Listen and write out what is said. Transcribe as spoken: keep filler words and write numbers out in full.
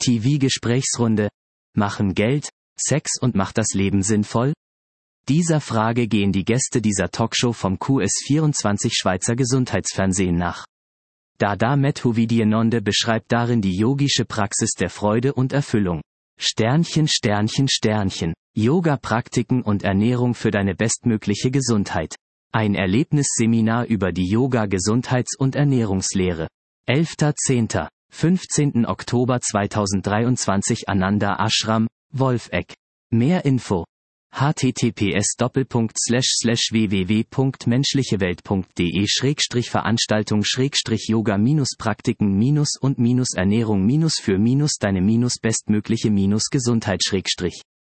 T V-Gesprächsrunde: Machen Geld, Sex und macht das Leben sinnvoll? Dieser Frage gehen die Gäste dieser Talkshow vom Q S vierundzwanzig Schweizer Gesundheitsfernsehen nach. Dada Methuvidienonde beschreibt darin die yogische Praxis der Freude und Erfüllung. Sternchen Sternchen Sternchen. Yoga-Praktiken und Ernährung für deine bestmögliche Gesundheit. Ein Erlebnisseminar über die Yoga-Gesundheits- und Ernährungslehre. elfter zehnter fünfzehnten Oktober zweitausenddreiundzwanzig Ananda Ashram, Wolfegg. Mehr Info: h t t p s doppelpunkt slash slash w w w punkt menschlichewelt punkt d e schrägstrich veranstaltung schrägstrich yoga praktiken und Ernährung für deine bestmögliche Gesundheit schrägstrich